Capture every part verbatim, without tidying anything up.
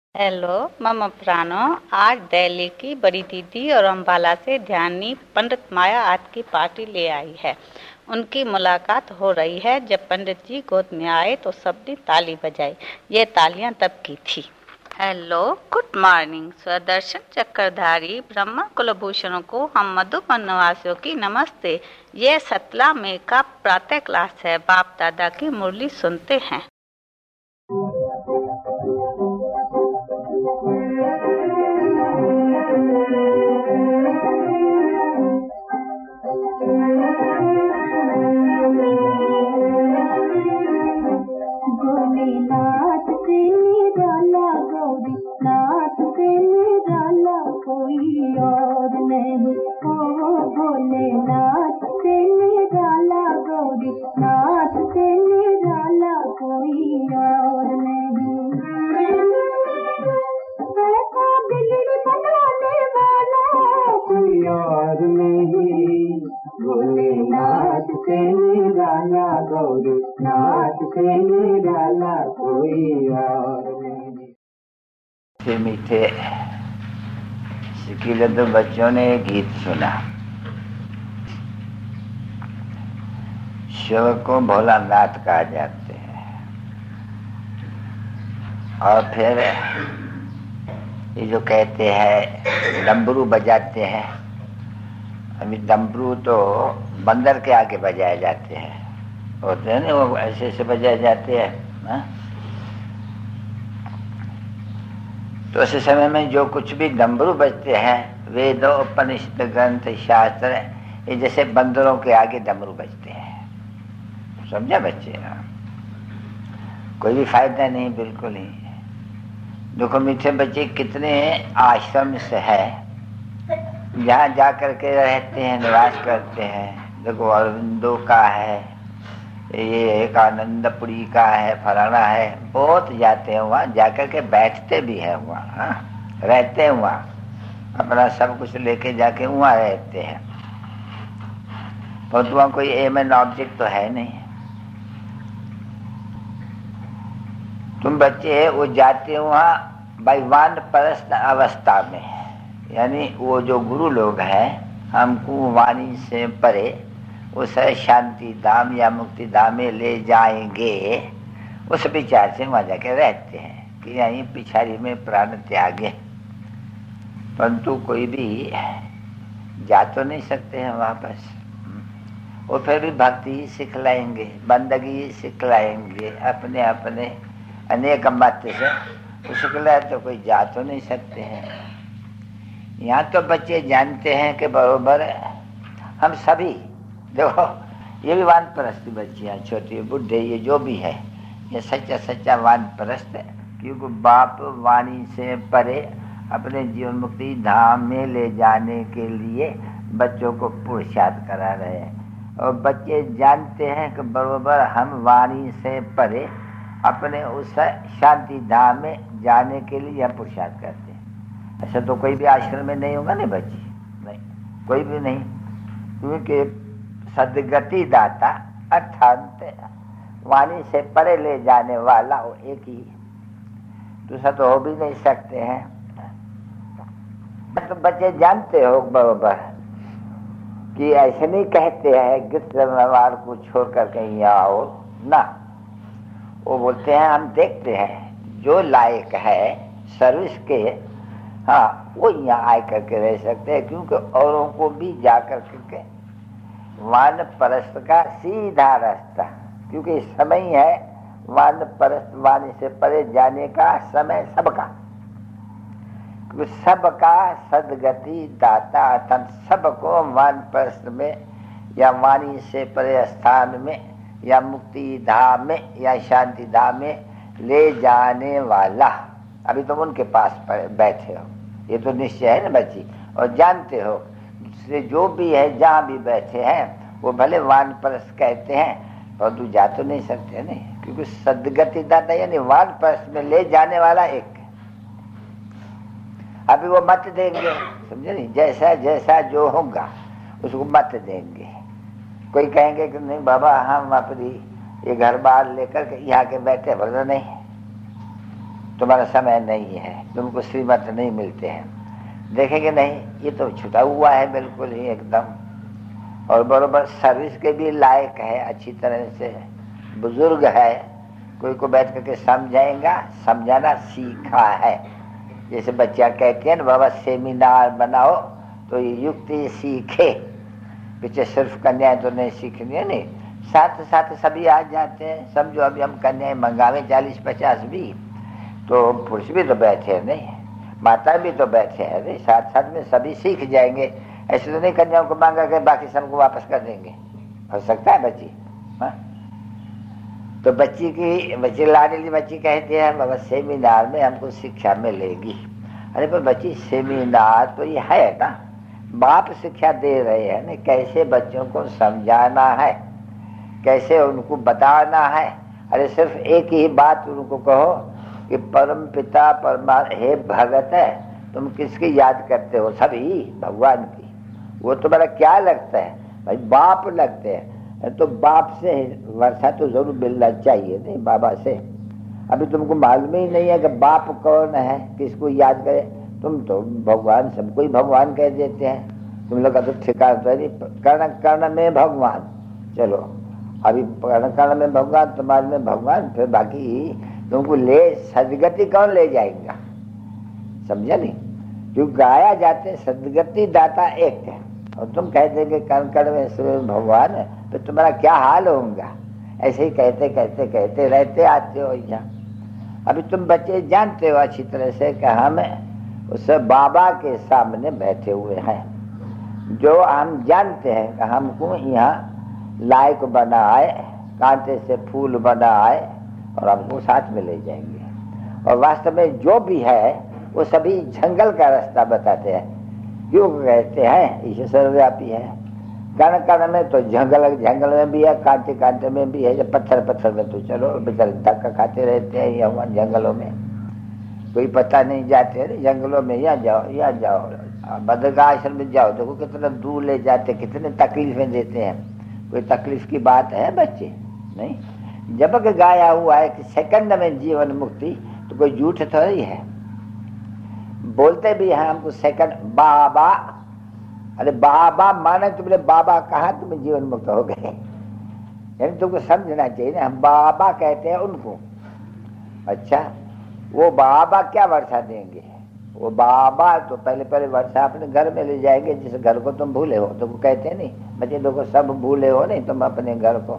Hello मम प्राणो। आज दिल्ली की बड़ी दीदी और अम्बाला से ध्यानी पंडित माया आज की पार्टी ले आई है। उनकी मुलाकात हो रही है। जब पंडित जी गोद में आए तो सबने ताली बजाई। ये तालियां तब की थी। हेलो, गुड मॉर्निंग स्वदर्शन चक्रधारी ब्रह्मा कुलभूषणों को हम मधुबन निवासियों की नमस्ते। ये सतला में का प्रातः क्लास है। बाप दादा की मुरली सुनते हैं। नाथ से निराला गौरी, नाथ से निराला कोई और नहीं। ओ भोलेनाथ से निराला गौरी, नाथ से निराला कोई और नहीं। ऐसा बिगड़ बनाने वाला कोई और नहीं। भोलेनाथ से निराला गौरी, नाथ से निराला कोई और नहीं। मीठे मीठे सिकिले तो बच्चों ने गीत सुना। शिव को भोलानाथ कहा जाते हैं। और फिर ये जो कहते हैं डमरू बजाते हैं, अभी डमरू तो बंदर के आगे बजाए जाते हैं, होते हैं ना, वो ऐसे ऐसे बजाए जाते हैं ना? तो उस समय में जो कुछ भी डमरू बजते हैं, वेद उपनिषद ग्रंथ शास्त्र, ये जैसे बंदरों के आगे डमरू बजते हैं। समझा बच्चे? कोई भी फायदा नहीं, बिल्कुल ही। देखो मीठे बच्चे, कितने आश्रम से है जहाँ जा करके रहते हैं, निवास करते हैं। देखो अरविंदो का है, ये एक आनंदपुरी का है, फलाना है, बहुत जाते हैं वहाँ, जाकर के बैठते भी हैं वहाँ, रहते हैं वहाँ, अपना सब कुछ लेके जाके वहाँ रहते हैं। और वहाँ कोई एम एन ऑब्जेक्ट तो है नहीं। तुम बच्चे वो जाते हो वहाँ वानप्रस्थ अवस्था में, यानी वो जो गुरु लोग हैं हमको वाणी से परे उस शांति धाम या मुक्ति धाम में ले जाएंगे, उस विचार से वहाँ जाके रहते हैं कि यहीं पिछाड़ी में प्राण त्यागे। परंतु कोई भी जा तो नहीं सकते हैं वापस। वो फिर भी भक्ति ही सिखलाएंगे, बंदगी सिखलाएंगे, अपने अपने अनेक मत से सिखलाए, तो कोई जा तो नहीं सकते हैं। यहाँ तो बच्चे जानते हैं कि बरोबर हम सभी, देखो ये भी वानप्रस्थ बच्चे हैं, छोटे बुढ़े, ये जो भी है, ये सच्चा सच्चा वानप्रस्थ, क्योंकि बाप वाणी से परे अपने जीवन मुक्ति धाम में ले जाने के लिए बच्चों को पुरुषार्थ करा रहे हैं। और बच्चे जानते हैं कि बरोबर हम वाणी से परे अपने उस शांति धाम में जाने के लिए हम पुरुषार्थ करते हैं। ऐसा तो कोई भी आश्रम में नहीं होगा ना बच्ची, नहीं, कोई भी नहीं, क्योंकि सदगति दाता अर्थात वाणी से परे ले जाने वाला वो एक ही, दूसरा तो हो भी नहीं सकते हैं। तो बच्चे जानते हो बरोबर कि ऐसे नहीं कहते हैं गिरवार को छोड़कर कहीं आओ ना, वो बोलते हैं हम देखते हैं जो लायक है सर्विस के, हाँ वो यहाँ आ करके रह सकते हैं, क्योंकि औरों को भी जा करके वानप्रस्थ का सीधा रास्ता, क्योंकि समय है वानप्रस्थ वाणी से परे जाने का समय सबका, क्योंकि सबका सदगति दाता अर्थात सबको वानप्रस्थ में या वाणी से परे स्थान में या मुक्ति धाम में या शांति धाम में ले जाने वाला। अभी तुम उनके पास बैठे हो, ये तो निश्चय है ना बच्ची, और जानते हो दूसरे जो भी है जहाँ भी बैठे हैं वो भले वानप्रस्थ कहते हैं, और तू जा तो नहीं सकते नहीं, क्योंकि सदगति दाता यानी वानप्रस्थ में ले जाने वाला एक। अभी वो मत देंगे, समझे नहीं, जैसा जैसा जो होगा उसको मत देंगे। कोई कहेंगे कि नहीं बाबा हम अपनी ये घर बार लेकर के यहाँ के बैठे, बोलो नहीं, तुम्हारा समय नहीं है, तुमको श्रीमत नहीं मिलते हैं, देखेंगे नहीं ये तो छुटा हुआ है बिल्कुल ही एकदम, और बरोबर सर्विस के भी लायक है, अच्छी तरह से बुजुर्ग है, कोई को बैठ करके समझाएगा, समझाना सीखा है। जैसे बच्चा कहते हैं ना बाबा सेमिनार बनाओ तो ये युक्ति सीखे, पीछे सिर्फ कन्याएं तो नहीं सीखनी है, नहीं साथ साथ सभी आ जाते हैं। समझो अभी हम कन्याएं मंगावे चालीस पचास भी, तो पुरुष भी तो बैठे हैं, नहीं माता भी तो बैठे हैं, नहीं साथ साथ में सभी सीख जाएंगे। ऐसे तो नहीं कन्याओं को मांगा के बाकी सबको वापस कर देंगे, हो सकता है बच्ची। हाँ तो बच्ची की बच्ची लाडली बच्ची कहती है बाबा सेमिनार में हमको शिक्षा मिलेगी। अरे पर बच्ची सेमिनार तो ये है ना, बाप शिक्षा दे रहे हैं ना, कैसे बच्चों को समझाना है, कैसे उनको बताना है। अरे सिर्फ एक ही बात उनको कहो कि परम पिता परमात्मा हे भगत है, तुम किसकी याद करते हो? सभी भगवान की। वो तुम्हारा क्या लगता है भाई? बाप लगते हैं, तो बाप से वर्षा तो जरूर मिलना चाहिए, नहीं बाबा से। अभी तुमको मालूम ही नहीं है कि बाप कौन है, किसको याद करे। तुम तो भगवान, सबको ही भगवान कह देते हैं। तुम लोग का तो ठिकाना तो नहीं, कर्ण कर्ण में भगवान। चलो अभी कर्ण कर्ण में भगवान, तुम्हारे में भगवान, फिर बाकी तुमको ले सदगति कौन ले जाएगा? समझा नहीं? क्यों गाया जाते सदगति दाता एक है, और तुम कह देंगे कर्ण कर्ण में भगवान है, तो तुम्हारा क्या हाल होगा? ऐसे ही कहते कहते कहते रहते आते हो यहाँ। अभी तुम बच्चे जानते हो अच्छी तरह से कि हम उस बाबा के सामने बैठे हुए हैं, जो हम जानते हैं कि हमको यहाँ लायक बनाए, कांटे से फूल बनाए और हमको साथ में ले जाएंगे। और वास्तव में जो भी है वो सभी जंगल का रास्ता बताते हैं। क्यों कहते हैं ईश्वर सर्वव्यापी है? कण कण में तो जंगल जंगल में भी है, कांटे कांटे में भी है, जब पत्थर पत्थर में तो चलो बेचारे धक्का खाते रहते हैं यहाँ जंगलों में। कोई पता नहीं जाते हैं जंगलों में, यहाँ जाओ यहाँ जाओ, बद्रिकाश्रम में जाओ, देखो कितना दूर ले जाते, कितने तकलीफें देते हैं। कोई तकलीफ की बात है बच्चे? नहीं। जब तक गाया हुआ है कि सेकंड में जीवन मुक्ति, तो कोई झूठ थोड़ी है। बोलते भी हैं हमको सेकंड बाबा। अरे बाबा माने तुमने बाबा कहा, तुम्हें जीवन मुक्त हो गए। यानी तुमको समझना चाहिए ना, हम बाबा कहते हैं उनको। अच्छा वो बाबा क्या वर्षा देंगे? वो बाबा तो पहले पहले वर्षा अपने घर में ले जाएंगे, जिस घर को तुम भूले हो। तुमको कहते नहीं बच्चे देखो सब भूले हो नहीं तुम अपने घर को,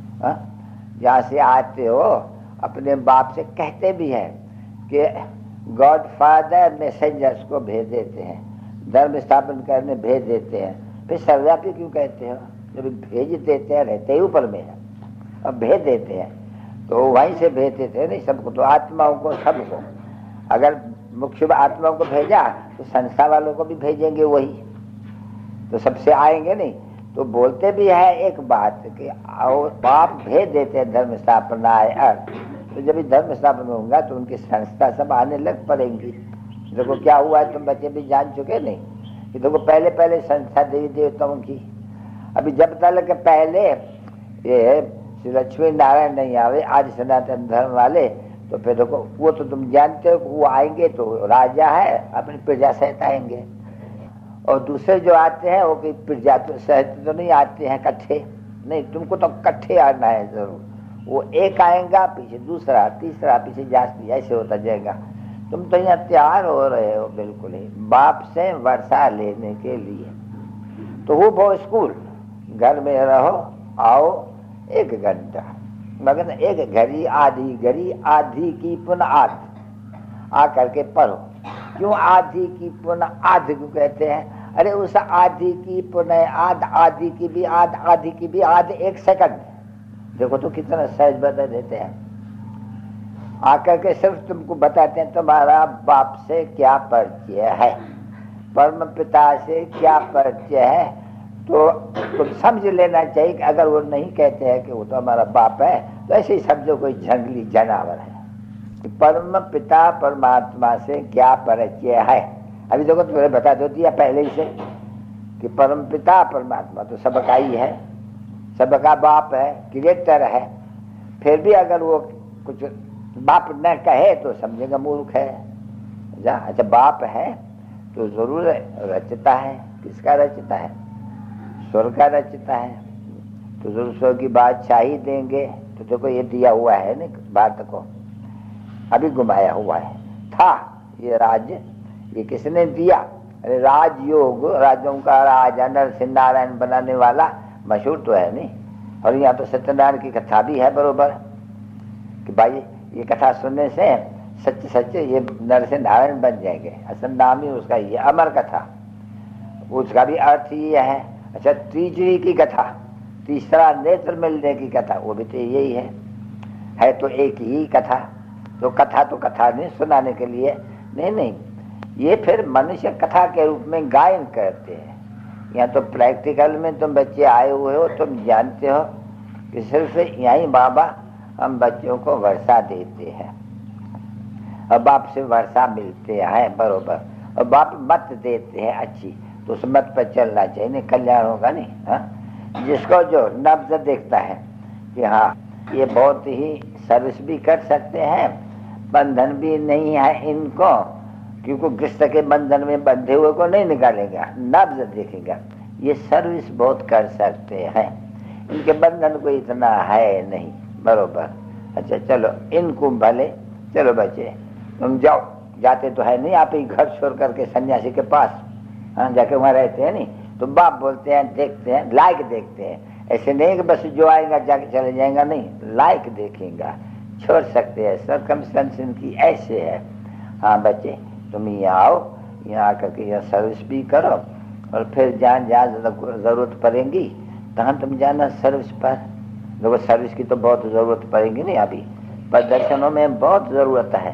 जहाँ से आते हो अपने बाप से कहते भी हैं कि गॉड फादर मैसेंजर्स को भेज देते हैं, धर्म स्थापन करने भेज देते हैं। फिर सर्वव्यापी क्यों कहते हो? जब भेज देते हैं, रहते ही ऊपर में है, अब भेज देते हैं तो वहीं से भेज देते हैं नहीं सबको, तो आत्माओं को सबको। अगर मुख्य आत्माओं को भेजा तो संस्था वालों को भी भेजेंगे वही, तो सबसे आएंगे नहीं। तो बोलते भी है एक बात कि आओ बाप भेज देते हैं धर्म स्थापना है, तो जब धर्म स्थापना होगा तो उनकी संस्था सब आने लग पड़ेंगी। देखो क्या हुआ है, तुम बच्चे भी जान चुके नहीं कि देखो पहले पहले संस्था देवी देवताओं की। अभी जब तक पहले ये श्री लक्ष्मी नारायण नहीं आवे आज सनातन धर्म वाले, तो फिर देखो वो तो तुम जानते हो वो आएंगे तो राजा है अपनी प्रजा सहित आएंगे, और दूसरे जो आते हैं वो कि प्रजा तो सहित तो नहीं आते हैं इकट्ठे, नहीं तुमको तो इकट्ठे आना है जरूर। वो एक आएगा पीछे दूसरा तीसरा पीछे जाती, ऐसे होता जाएगा। तुम तो यहाँ तैयार हो रहे हो बिल्कुल ही बाप से वर्षा लेने के लिए। तो वो वो स्कूल घर में रहो, आओ एक घंटा, मगर एक घड़ी आधी घड़ी आधी की पुनः आध आ करके पढ़ो। क्यों आधी की पुनः आध क्यों कहते हैं? अरे उस आधी की पुनः आध, आधी की भी आध, आधी की भी आध, एक सेकंड। देखो तो कितना सहज बता देते हैं। आकर के सिर्फ तुमको बताते हैं तुम्हारा बाप से क्या परिचय है, परम पिता से क्या परिचय है, तो तुम समझ लेना चाहिए कि अगर वो नहीं कहते हैं कि वो तो हमारा बाप है, तो ऐसे ही समझो कोई जंगली जानवर है। परम पिता परमात्मा से क्या परिचय है? अभी देखो तुम्हें बता दो दिया पहले ही से कि परम पिता परमात्मा तो सबका ही है, सबका बाप है, क्रिएटर है। फिर भी अगर वो कुछ बाप न कहे तो समझेगा मूर्ख है। जा अच्छा बाप है तो जरूर रचता है। किसका रचता है? स्वर्ग का रचता है, तो जरूर स्वर्ग की बादशाही देंगे। तो देखो ये दिया हुआ है ना भारत को, अभी घुमाया हुआ है। था ये राज्य, ये किसने दिया? अरे राजयोग, राजों का राजा नरसिंह नारायण बनाने वाला मशहूर तो है नहीं। और यहाँ तो सत्यनारायण की कथा भी है बरोबर कि भाई ये कथा सुनने से सच सच ये नरसिंह नारायण बन जाएंगे। असल नाम ही उसका ये अमर कथा, उसका भी अर्थ ये है। अच्छा तीसरी की कथा, तीसरा नेत्र मिलने की कथा, वो भी तो यही है है तो एक ही कथा। तो कथा तो कथा नहीं सुनाने के लिए नहीं नहीं, ये फिर मनुष्य कथा के रूप में गायन करते हैं। यहाँ तो प्रैक्टिकल में तुम बच्चे आए हुए हो, तुम जानते हो कि सिर्फ यहीं बाबा हम बच्चों को वर्षा देते हैं और बाप से वर्षा मिलते हैं बरोबर, और बाप मत देते हैं अच्छी, तो उस मत पर चलना चाहिए, नहीं कल्याण होगा नहीं। हाँ जिसको जो नब्ज देखता है कि हाँ ये बहुत ही सर्विस भी कर सकते हैं, बंधन भी नहीं है इनको, क्योंकि गृहस्थ के बंधन में बंधे हुए को नहीं निकालेगा, नब्ज देखेगा, ये सर्विस बहुत कर सकते हैं, इनके बंधन को इतना है नहीं बरोबर। अच्छा चलो इनको भले, चलो बच्चे तुम जाओ, जाते तो है नहीं आप ही घर छोड़ करके सन्यासी के पास, हाँ जाके वहाँ रहते हैं नहीं, तो बाप बोलते हैं देखते हैं, लायक देखते हैं, ऐसे नहीं कि बस जो आएगा जाके चले जाएगा, नहीं लायक देखेगा, छोड़ सकते हैं, सर्कमस्टेंस इनकी ऐसे है। हाँ बच्चे तुम यहाँ आओ, यहाँ आकर के यहाँ सर्विस भी करो, और फिर जहाँ जहाँ ज़रूरत पड़ेगी तहाँ तुम जाना सर्विस पर। देखो सर्विस की तो बहुत ज़रूरत पड़ेगी नहीं अभी, पर दर्शनों में बहुत ज़रूरत है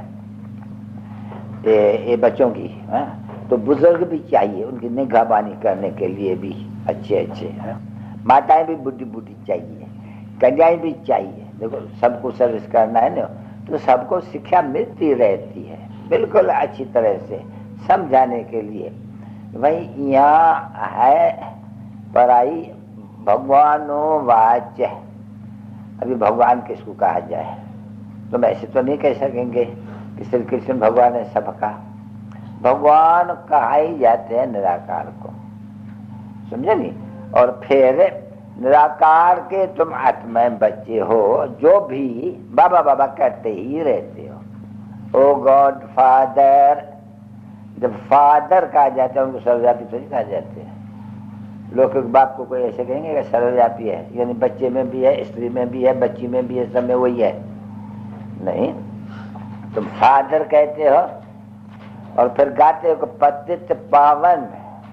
ये, ये बच्चों की। हाँ तो बुजुर्ग भी चाहिए उनकी निगहबानी करने के लिए भी अच्छे अच्छे। हाँ माताएं भी बुढ़ी बुढ़ी चाहिए, कन्याएं भी चाहिए। देखो सबको सर्विस करना है ना, तो सबको शिक्षा मिलती रहती है बिल्कुल अच्छी तरह से समझाने के लिए। भाई यहाँ है पढ़ाई भगवानों वाच्य, अभी भगवान किसको कहा जाए? तुम ऐसे तो नहीं कह सकेंगे कि श्री कृष्ण भगवान है सबका। भगवान कहा ही जाते हैं निराकार को, समझे नहीं? और फिर निराकार के तुम आत्मा बच्चे हो, जो भी बाबा बाबा कहते ही रहते हो। ओ गॉड फादर, जब फादर कहा जाता है उनको सर्वव्यापी तो नहीं कहा जाते हैं। लोग बाप को कोई ऐसे कहेंगे कि सर्वव्यापी है, यानी बच्चे में भी है, स्त्री में भी है, बच्ची में भी है, सब में वही है, नहीं। तुम फादर कहते हो और फिर गाते हो कि पतित पावन,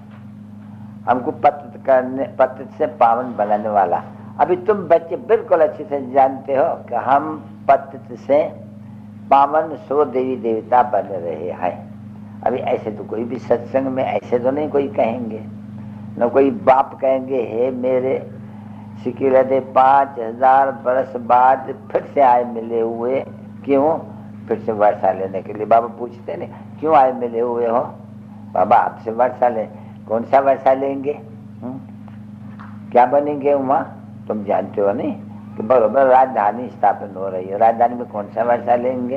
हमको पतित करने, पतित से पावन बनाने वाला। अभी तुम बच्चे बिल्कुल अच्छे से जानते हो कि हम पतित से पावन सो देवी देवता बन रहे हैं। अभी ऐसे तो कोई भी सत्संग में ऐसे तो नहीं कोई कहेंगे, न कोई बाप कहेंगे हे मेरे सिकिलदे पाँच हजार बरस बाद फिर से आए मिले हुए, क्यों? फिर से वर्षा लेने के लिए। बाबा पूछते नहीं क्यों आए मिले हुए हो? बाबा आपसे वर्षा ले। कौन सा वर्षा लेंगे? हुँ? क्या बनेंगे वहाँ? तुम जानते हो नहीं कि बरोबर राजधानी स्थापन हो रही है, राजधानी में कौन सा वर्षा लेंगे?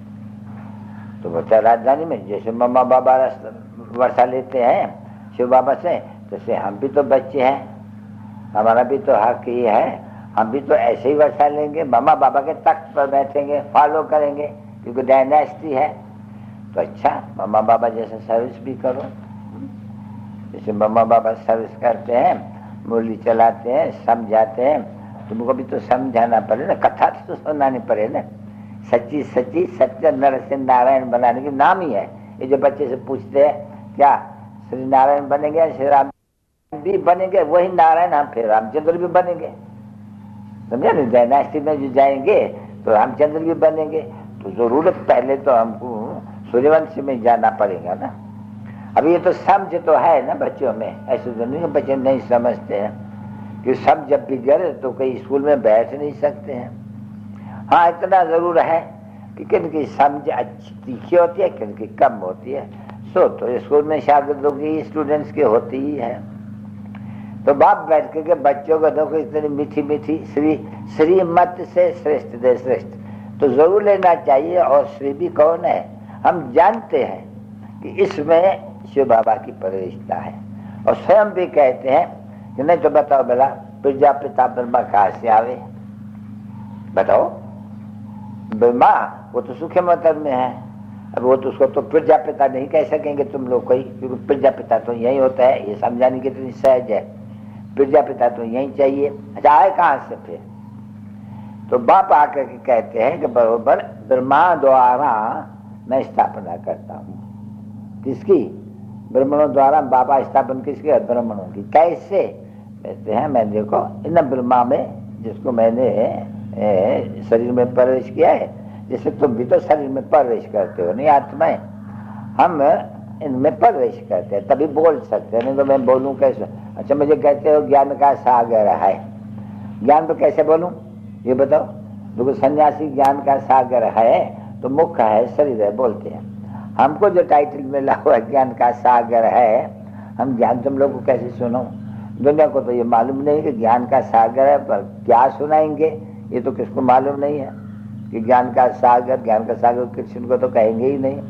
तो बच्चा राजधानी में जैसे मम्मा बाबा वर्षा लेते हैं शिव बाबा से, तो से हम भी तो बच्चे हैं, हमारा भी तो हक ये है, हम भी तो ऐसे ही वर्षा लेंगे, मम्मा बाबा के तख्त पर बैठेंगे, फॉलो करेंगे, क्योंकि डायनेस्टी है। तो अच्छा मम्मा बाबा जैसे सर्विस भी करो, जैसे मम्मा बाबा सर्विस करते हैं, मुरली चलाते हैं, समझाते हैं, तुमको भी तो समझाना पड़े ना, कथा तो सुनानी पड़े ना। सच्ची सच्ची सत्य नरसिंह नारायण बनाने की नाम ही है। ये जो बच्चे से पूछते हैं क्या श्री नारायण बनेंगे, श्री राम भी बनेंगे, वही नारायण हम फिर रामचंद्र भी बनेंगे, समझे ना? डायनेस्टी में जो जाएंगे तो रामचंद्र भी बनेंगे, तो जरूर पहले तो हमको सूर्यवंश में जाना पड़ेगा ना। अभी ये तो समझ तो है ना बच्चों में, ऐसे तो नहीं बच्चे नहीं समझते हैं कि सब जब बिगड़े तो कई स्कूल में बैठ नहीं सकते हैं। हाँ इतना जरूर है कि किन की समझ अच्छी तीखी होती है, किन की कम होती है। सो तो स्कूल में शागिर्दों की स्टूडेंट्स की होती ही है। तो बाप बैठ के बच्चों को देखो इतनी मीठी मीठी श्री श्रीमत से श्रेष्ठ दे श्रेष्ठ, तो जरूर लेना चाहिए। और श्री भी कौन है? हम जानते हैं कि इसमें शिव बाबा की प्रवेशता है, और स्वयं भी कहते हैं कि नहीं तो बताओ बेला प्रजापिता ब्रह्मा कहाँ से आवे? बताओ। ब्रह्मा वो तो सूखे मतर में है, अब वो तो उसको तो प्रजापिता नहीं कह सकेंगे तुम लोग कोई, क्योंकि प्रजापिता तो यही होता है। ये समझाने की तो सहज है, प्रजापिता तो यही चाहिए। अच्छा आए कहाँ से फिर? तो बाप आकर के कहते हैं कि बरोबर ब्रह्मा द्वारा मैं स्थापना करता हूँ। किसकी? ब्राह्मणों द्वारा। बाबा स्थापन किसकी? ब्राह्मणों की। कैसे? कहते हैं मैं देखो इन ब्रह्मा में जिसको मैंने ए, शरीर में प्रवेश किया है, जैसे तुम भी तो शरीर में प्रवेश करते हो नहीं आत्माएं, हम इनमें प्रवेश करते हैं तभी बोल सकते हैं, नहीं तो मैं बोलूं कैसे? अच्छा मुझे कहते हो ज्ञान का सागर है, ज्ञान तो कैसे बोलूं ये बताओ? देखो सन्यासी ज्ञान का सागर है तो मुख है शरीर है बोलते हैं। हमको जो टाइटल मिला हुआ ज्ञान का सागर है, हम ज्ञान तुम लोग को कैसे सुनो? दुनिया को तो ये मालूम नहीं कि ज्ञान का सागर है, पर क्या सुनाएंगे ये तो किसको मालूम नहीं है कि ज्ञान का सागर। ज्ञान का सागर कृष्ण को तो कहेंगे ही नहीं।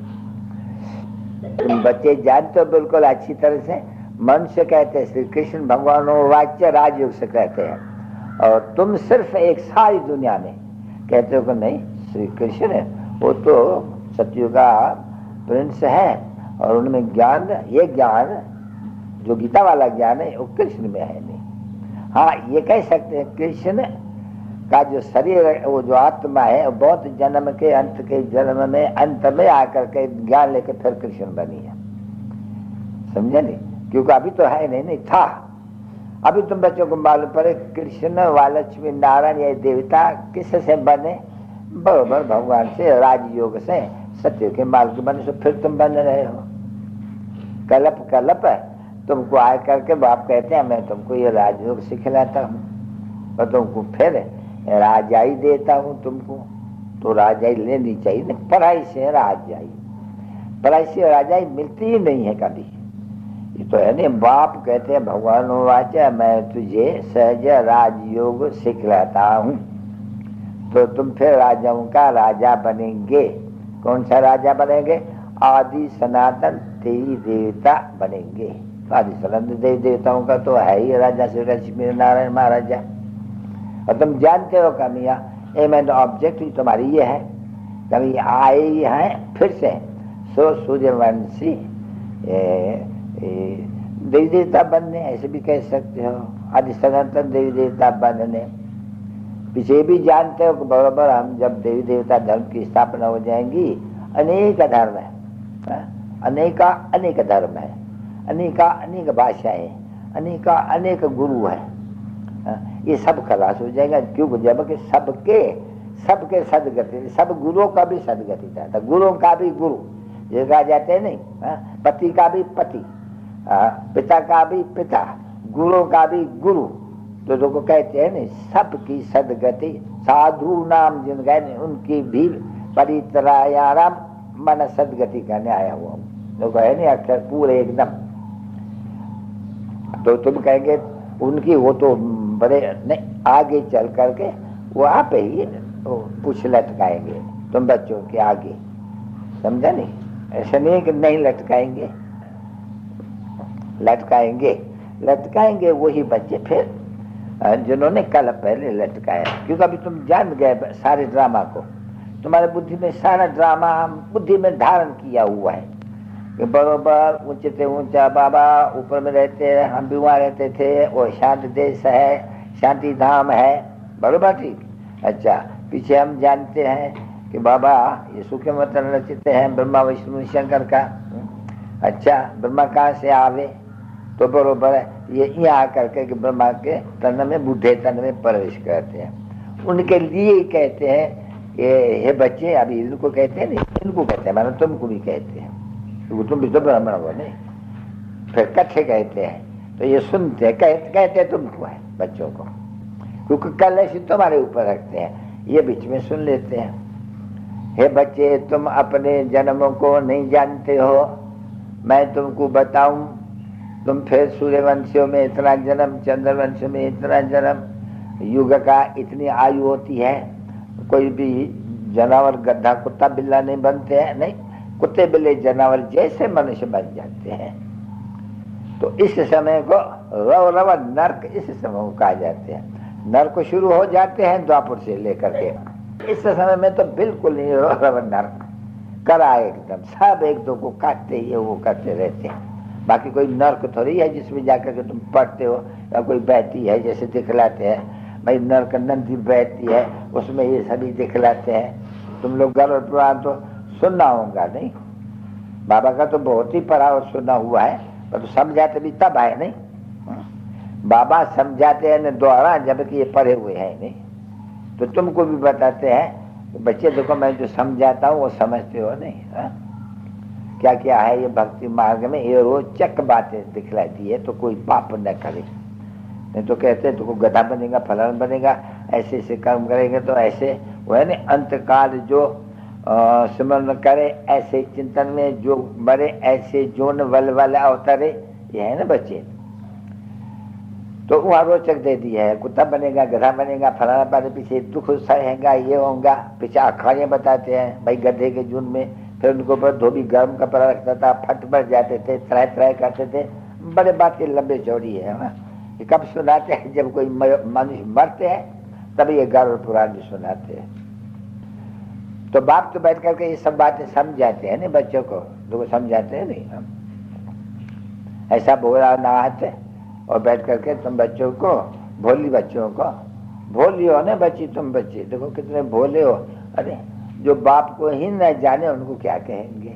तुम बच्चे जानते हो बिल्कुल अच्छी तरह से। मनुष्य कहते हैं श्री कृष्ण भगवान वाच्य राजयोग से कहते हैं, और तुम सिर्फ एक सारी दुनिया में कहते हो कि नहीं श्री कृष्ण है, वो तो सतयुग का प्रिंस है और उनमें ज्ञान, ये ज्ञान जो गीता वाला ज्ञान है वो कृष्ण में है नहीं। हाँ ये कह सकते हैं कृष्ण का जो शरीर है वो जो आत्मा है वो बहुत जन्म के अंत के जन्म में अंत में आकर के ज्ञान लेके फिर कृष्ण बनी है, समझे नहीं? क्योंकि अभी तो है नहीं, नहीं था। अभी तुम बच्चों को मालूम पड़े कृष्ण व लक्ष्मी नारायण ये देवता किस से बने? बरोबर भगवान से, राजयोग से, सत्य के मार्ग बने। से फिर तुम बन रहे हो। कलप कलप तुमको आए करके बाप कहते हैं मैं तुमको ये राजयोग सिखलाता हूँ और तुमको फिर राजाई देता हूँ तुमको। तो राजाई लेनी चाहिए ना, पढ़ाई से राजाई, पढ़ाई से राजाई मिलती ही नहीं है कभी। ये तो है नहीं। बाप कहते हैं भगवान वाचा मैं तुझे सहज राजयोग सिखलाता हूँ, तो तुम फिर राजाओं का राजा बनेंगे। कौन सा राजा बनेंगे? आदि सनातन देवी देवता बनेंगे। आदि सनातन देवी देवताओं का तो है ही राजा श्री लक्ष्मी नारायण महाराजा। और तुम जानते हो कमिया ए मैं तो ऑब्जेक्ट ही तुम्हारी ये है, कभी आए ही हैं फिर से सो सूर्यवंशी देवी देवता बनने, ऐसे भी कह सकते हो। आदि सनातन देवी देवता बनने पीछे भी जानते हो कि बराबर हम जब देवी देवता धर्म की स्थापना हो जाएंगी, अनेक धर्म है, अनेका अनेक धर्म है, अनेका अनेक भाषाएं, अनेका अनेक गुरु है, ये सब खलास हो जाएगा। क्यों? जबकि सबके सबके सदगति, सब गुरुओं का भी सदगति था, गुरुओं का भी गुरु ये कहा जाते हैं नहीं, पति का भी पति, पिता का भी पिता, गुरुओं का भी गुरु। तो जो को कहते हैं नहीं सबकी सदगति, साधु नाम जिन गए उनकी भी परित्रायाराम मन सदगति करने आया हुआ हूँ। तो कहे नहीं अक्षर पूरे एकदम। तो तुम कहेंगे उनकी वो तो बड़े नहीं, आगे चल करके वो आप ही पूछ लटकाएंगे तुम बच्चों के आगे, समझा नहीं? ऐसा नहीं कि नहीं लटकाएंगे, लटकाएंगे लटकाएंगे वही बच्चे फिर जिन्होंने कल पहले लटकाया। क्योंकि अभी तुम जान गए सारे ड्रामा को, तुम्हारे बुद्धि में सारा ड्रामा बुद्धि में धारण किया हुआ है कि बरोबर ऊंचे से ऊंचा बाबा ऊपर में रहते हैं, हम भी वहाँ रहते थे, वो शांत देश है, शांति धाम है, बरोबर ठीक। अच्छा पीछे हम जानते हैं कि बाबा ये सूखे मतन रचित हैं ब्रह्मा विष्णु शंकर का। अच्छा ब्रह्मा कहाँ से आवे? तो बरोबर है ये यहाँ आकर के कि ब्रह्मा के तन में बुढ़े तन में प्रवेश करते हैं। उनके लिए कहते हैं कि हे बच्चे, अभी इनको कहते हैं नहीं, इनको कहते हैं मानो तुमको भी कहते हैं, तो तुम भी तो ब्राह्मण हो नहीं, फिर कथे कहते हैं। तो ये सुनते हैं, कहते, कहते तुमको है बच्चों को, क्योंकि कल ऐसे तुम्हारे ऊपर रखते हैं, ये बीच में सुन लेते हैं। हे बच्चे तुम अपने जन्मों को नहीं जानते हो, मैं तुमको बताऊं। तुम फिर सूर्यवंशियों में इतना जन्म, चंद्रवंश में इतना जन्म, युग का इतनी आयु होती है। कोई भी जानवर गधा कुत्ता बिल्ला नहीं बनते हैं, नहीं, कुत्ते बिल्ले जानवर जैसे मनुष्य बन जाते हैं। तो इस समय को रव रव नरक इस समय को कहा जाते हैं। नरक शुरू हो जाते हैं द्वापर से लेकर के। इस समय में तो बिल्कुल नहीं रव रव नरक करा एकदम, सब एक दो को काटते ही वो करते रहते हैं। बाकी कोई नरक थोड़ी है जिसमें जाकर के तुम पढ़ते हो, या कोई बहती है जैसे दिखलाते हैं भाई नरक नंदी बहती है, उसमें ये सभी दिखलाते हैं। तुम लोग गरुड़ पुराण तो सुनना होगा, नहीं? बाबा का तो बहुत ही पढ़ा और सुना हुआ है, पर तो समझाते भी तब आए, नहीं? बाबा समझाते हैं न द्वारा, जबकि ये पढ़े हुए हैं, नहीं? तो तुमको भी बताते हैं बच्चे देखो मैं जो समझाता हूँ वो समझते हो, नहीं? हा? क्या क्या है ये भक्ति मार्ग में, ये रोचक बातें दिखलाती है, तो कोई पाप न करे। नहीं तो कहते हैं तो गधा बनेगा, फलाना बनेगा, ऐसे ऐसे कर्म करेंगे तो ऐसे वो है ना। अंतकाल जो स्मरण करे ऐसे चिंतन में जो मरे ऐसे जोन वल वाले अवतरे, ये है ना बच्चे। तो वहाँ रोचक दे दी है, कुत्ता बनेगा, गधा बनेगा, फलाना पाने पीछे दुख सहेगा, ये होगा। पीछे अखाड़ियाँ बताते हैं भाई गधे के जून में, फिर उनको ऊपर धोबी गर्म कपड़ा रखता था, फट भर जाते थे, त्राय त्राय करते थे। बड़े बात ये लंबे चौड़ी है ना। ये कब सुनाते हैं? जब कोई मनुष्य मरते हैं तभी ये गरुड़ पुराण सुनाते हैं। तो बाप तो बैठ करके ये सब बातें समझाते हैं ना बच्चों को, तो समझाते हैं नहीं हम ऐसा बोला नहाते और बैठ करके तुम बच्चों को, भोली बच्चों को, भोली हो ना बच्ची, तुम बच्चे देखो कितने भोले हो। अरे जो बाप को ही न जाने उनको क्या कहेंगे।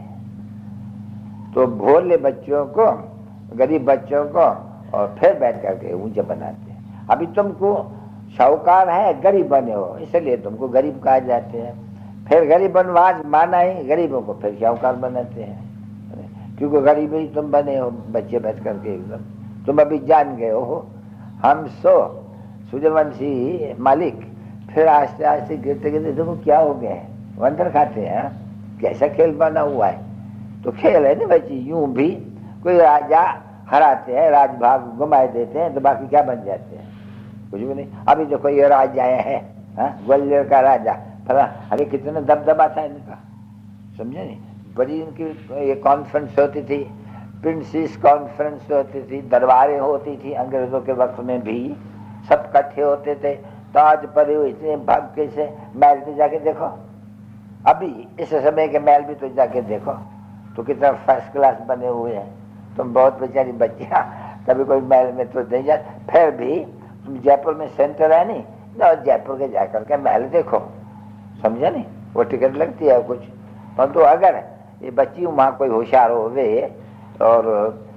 तो भोले बच्चों को, गरीब बच्चों को, और फिर बैठ करके ऊंचे बनाते हैं। अभी तुमको शाहूकार है, गरीब बने हो, इसलिए तुमको गरीब कहा जाते हैं। फिर गरीब बनवाज माना ही गरीबों को फिर शाहूकार बनाते हैं, क्योंकि गरीब ही तुम बने हो बच्चे बैठ करके एकदम। तुम अभी जान गए हो हम सो सूर्यवंशी मालिक, फिर आस्ते आस्ते गिरते गिरते देखो क्या हो गए, वंदर खाते हैं। कैसा खेल बना हुआ है। तो खेल है ना बच्ची, यूं भी कोई राजा हराते हैं, राजभाग घुमाए देते हैं, तो बाकी क्या बन जाते हैं? कुछ भी नहीं। अभी देखो ये राजा है, ग्वालियर का राजा फला, अरे कितना दबदबा था इनका, समझे नहीं? बड़ी इनकी ये कॉन्फ्रेंस होती थी, प्रिंसेस कॉन्फ्रेंस होती थी, दरबारें होती थी अंग्रेजों के वक्त में भी, सब इकट्ठे होते थे। ताज परे हुए इतने भक्के से, महल में जाके देखो, अभी इस समय के महल भी तो जाके देखो तो कितना फर्स्ट क्लास बने हुए हैं। तुम बहुत बेचारी बच्चियां कभी कोई महल में तो नहीं जाते, फिर भी तुम जयपुर में सेंटर है नहीं, तो जयपुर के जाकर के महल देखो, समझा नहीं? वो टिकट लगती है कुछ, परंतु तो अगर ये बच्ची वहाँ कोई होशियार हो वे और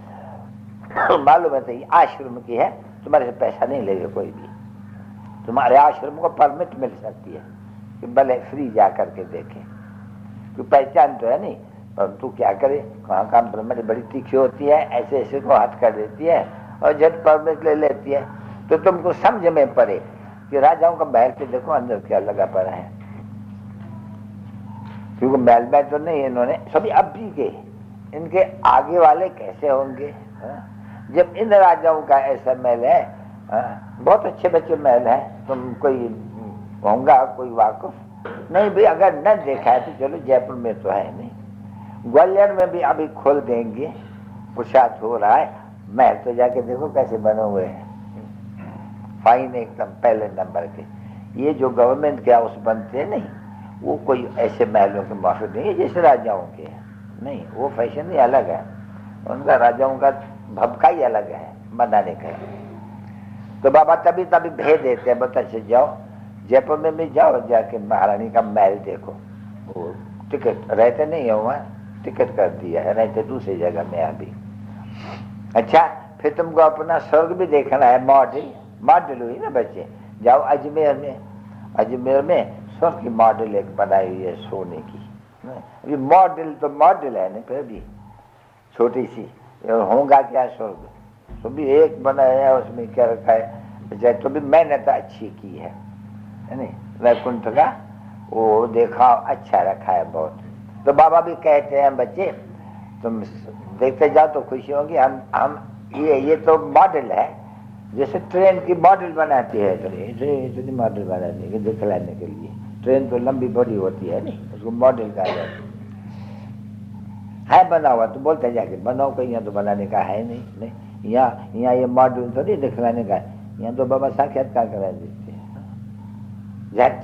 मालूम है तो ये आश्रम की है, तुम्हारे से पैसा नहीं लेगा कोई भी, तुम्हारे आश्रम को परमिट मिल सकती है कि भले फ्री जा करके देखें, क्योंकि पहचान तो है नहीं। परंतु क्या करे, कहाँ काम ब्रह्मणी बड़ी तीखी होती है, ऐसे ऐसे को हाथ कर देती है और झट परमिट ले लेती है। तो तुमको समझ में पड़े कि राजाओं का महल पे देखो अंदर क्या लगा पड़ा है, क्योंकि महल में तो नहीं इन्होंने सभी अब भी के, इनके आगे वाले कैसे होंगे हा? जब इन राजाओं का ऐसा महल है, हा? बहुत अच्छे बच्चे महल है, तुम कोई होगा कोई वाकुफ नहीं भाई, अगर न देखा है तो चलो जयपुर में तो है नहीं, ग्वालियर में भी अभी खोल देंगे, पुरुषार्थ हो रहा है। महल तो जाके देखो कैसे बने हुए हैं, फाइन एकदम पहले नंबर के। ये जो गवर्नमेंट के हाउस बनते हैं नहीं, वो कोई ऐसे महलों के माफिक नहीं है जैसे राजाओं के, नहीं, वो फैशन ही अलग है, उनका राजाओं का भबका ही अलग है बनाने का। तो बाबा तभी तभी भेज देते हैं, बता से जाओ जयपुर में भी जाओ, जाके महारानी का महल देखो। वो टिकट रहते नहीं है वहाँ, टिकट कर दिया है, रहते दूसरी जगह में अभी। अच्छा, फिर तुमको अपना स्वर्ग भी देखना है, मॉडल मॉडल हुई ना बच्चे, जाओ अजमेर में, अजमेर में स्वर्ग की मॉडल एक बनाई हुई है सोने की। अभी मॉडल तो मॉडल है ना, फिर भी छोटी सी, होगा क्या स्वर्ग, तो भी एक बनाया है, उसमें क्या रखा है, तो भी मेहनत अच्छी की है नहीं, वैकुंठ का वो देखा अच्छा रखा है बहुत। तो बाबा भी कहते हैं बच्चे तुम देखते जाओ तो खुशी होगी। हम हम ये ये तो मॉडल है, जैसे ट्रेन की मॉडल बनाती है, इतनी मॉडल बनाने के दिखलाने के लिए, ट्रेन तो लंबी बड़ी होती है नहीं, उसको मॉडल कहा जाता है। बना हुआ तो बोलते जाके बनाओ, कहीं यहाँ तो बनाने का है नहीं। नहीं यहाँ यहाँ ये मॉडल थोड़ी दिखलाने का है, यहाँ तो बाबा साक्षात्कार करा देते हैं झट।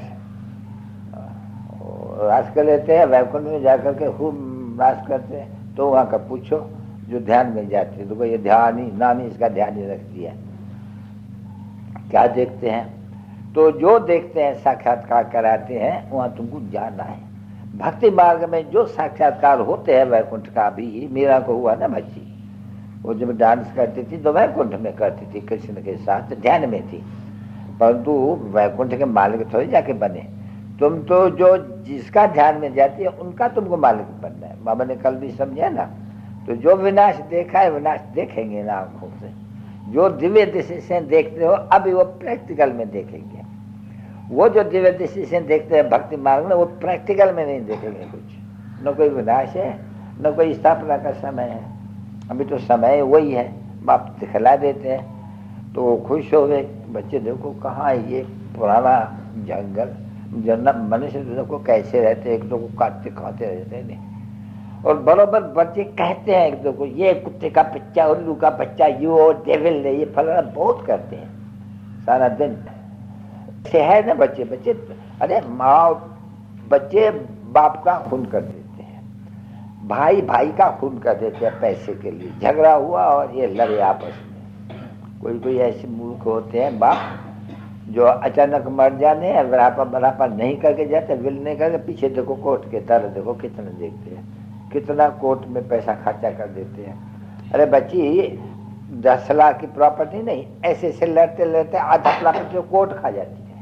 रास कर लेते हैं, वैकुंठ में जाकर के खूब रास करते हैं। तो वहाँ का पूछो जो ध्यान में जाते हैं, तो ये ध्यान ही नाम ही इसका ध्यान ही रख दिया। क्या देखते हैं? तो जो देखते हैं साक्षात्कार कराते हैं, वहाँ तुमको जाना है। भक्ति मार्ग में जो साक्षात्कार होते हैं वैकुंठ का, भी मीरा को हुआ ना बच्ची, वो जब डांस करती थी तो वैकुंठ में करती थी, कृष्ण के साथ ध्यान में थी, परंतु वैकुंठ के मालिक थोड़ी जाके बने। तुम तो जो जिसका ध्यान में जाती है उनका तुमको मालिक बनना है। बाबा ने कल भी समझा ना, तो जो विनाश देखा है विनाश देखेंगे ना आंखों से। जो दिव्य दृष्टि से देखते हो अभी वो प्रैक्टिकल में देखेंगे। वो जो दिव्य दृष्टि से देखते हैं भक्ति मार्ग में, वो प्रैक्टिकल में नहीं देखेंगे कुछ। न कोई विनाश है न कोई स्थापना का समय है। अभी तो समय वही है, बाप दिखला देते हैं तो खुश हो गए बच्चे। देखो कहाँ ये पुराना जंगल जन्नत, मनुष्य देखो कैसे रहते, एक दो को काटते खाते रहते नहीं। और बराबर बच्चे कहते हैं एक दो को, ये कुत्ते का बच्चा, उल्लू का बच्चा, यू डेविल, ये फलाना बहुत करते हैं सारा दिन से है ना बच्चे। बच्चे अरे माँ बच्चे बाप का खून कर देते हैं, भाई भाई का खून कर देते हैं पैसे के लिए। झगड़ा हुआ और ये लड़े आपस में। कोई कोई ऐसे मूर्ख होते हैं बाप जो अचानक मर जाने हैं, बराबर बराबर नहीं करके जाते, विल नहीं करके, पीछे देखो कोर्ट के तरह देखो कितने देखते हैं, कितना कोर्ट में पैसा खर्चा कर देते हैं। अरे बच्ची दस लाख की प्रॉपर्टी नहीं, ऐसे ऐसे लड़ते लड़ते आधा प्रॉपर्टी कोर्ट खा जाती है।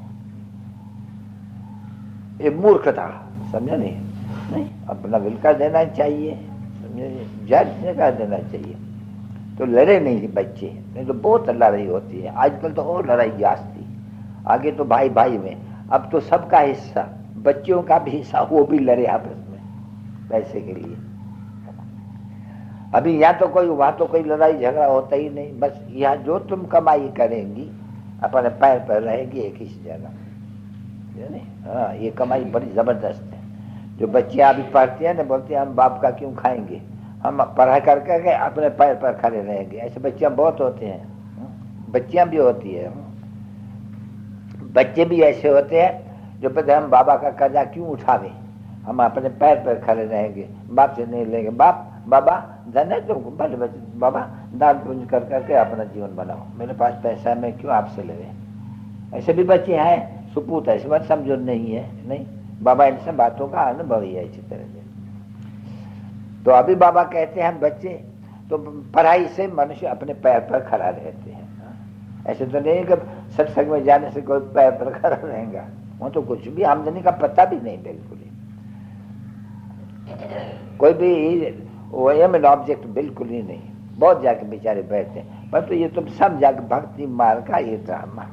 ये मूर्खता, समझा नहीं? नहीं अपना विल कर देना चाहिए, समझे? जज ने कर देना चाहिए। तो लड़े नहीं बच्चे, नहीं तो बहुत लड़ाई होती है। आजकल तो और लड़ाई जास्ती, आगे तो भाई भाई में, अब तो सबका हिस्सा, बच्चों का भी हिस्सा, वो भी लड़े आपस में पैसे के लिए। अभी यहाँ तो कोई वहां तो कोई लड़ाई झगड़ा होता ही नहीं। बस यहाँ जो तुम कमाई करेंगी अपने पैर पर रहेगी एक ही जगह। हाँ ये कमाई बड़ी जबरदस्त है। जो बच्चियां अभी पढ़ती हैं ना, बोलती हैं हम बाप का क्यों खाएंगे, हम पढ़ाई कर करके अपने पैर पर खड़े रहेंगे। ऐसे बच्चियां बहुत होते हैं, बच्चियां भी होती है, बच्चे भी ऐसे होते हैं जो कहते हम बाबा का कर्जा क्यों उठावे, हम अपने पैर पर खड़े रहेंगे, बाप से नहीं लेंगे। बाप बाबा धन है तुमको, बड़े बच्चे बाबा दान पुण्य कर करके अपना जीवन बनाओ, मेरे पास पैसा है मैं क्यों आपसे ले। ऐसे भी बच्चे हैं, सुपूत ऐसे बात समझो नहीं है। नहीं बाबा इन सब बातों का अनुभव ही है इसी तरह से। तो अभी बाबा कहते हैं बच्चे तो पढ़ाई से मनुष्य अपने पैर पर खड़ा रहते हैं। ऐसे तो नहीं कि सत्संग में जाने से कोई पैर पर खड़ा रहेगा, वो तो कुछ भी आमदनी का पता भी नहीं, बिल्कुल ही कोई भी वो एम एन ऑब्जेक्ट बिल्कुल ही नहीं। बहुत जाके बेचारे बैठते हैं, पर तो ये तुम सब जाके भक्ति मार्ग का ये ड्रामा।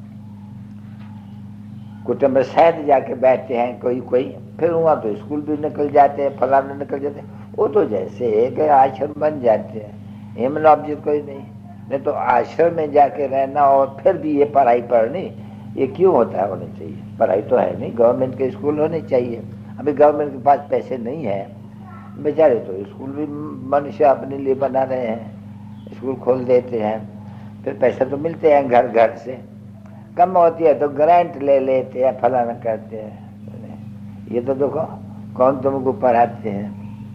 कुटुंब में शायद जाके बैठते हैं कोई कोई, फिर वहाँ तो स्कूल भी निकल जाते हैं, फलाना निकल जाते हैं। वो तो जैसे एक आश्रम बन जाते हैं, एम एन ऑब्जेक्ट कोई नहीं। नहीं तो आश्रम में जाके रहना और फिर भी ये पढ़ाई पढ़नी, ये क्यों होता है? होनी चाहिए पढ़ाई तो है नहीं, गवर्नमेंट के स्कूल होने चाहिए। अभी गवर्नमेंट के पास पैसे नहीं है, बेचारे तो स्कूल भी मनुष्य अपने लिए बना रहे हैं, स्कूल खोल देते हैं, फिर पैसे तो मिलते हैं घर घर से। कम होती है तो ग्रांट ले लेते हैं, फलाना करते हैं। ये तो देखो कौन तुमको पढ़ाते हैं।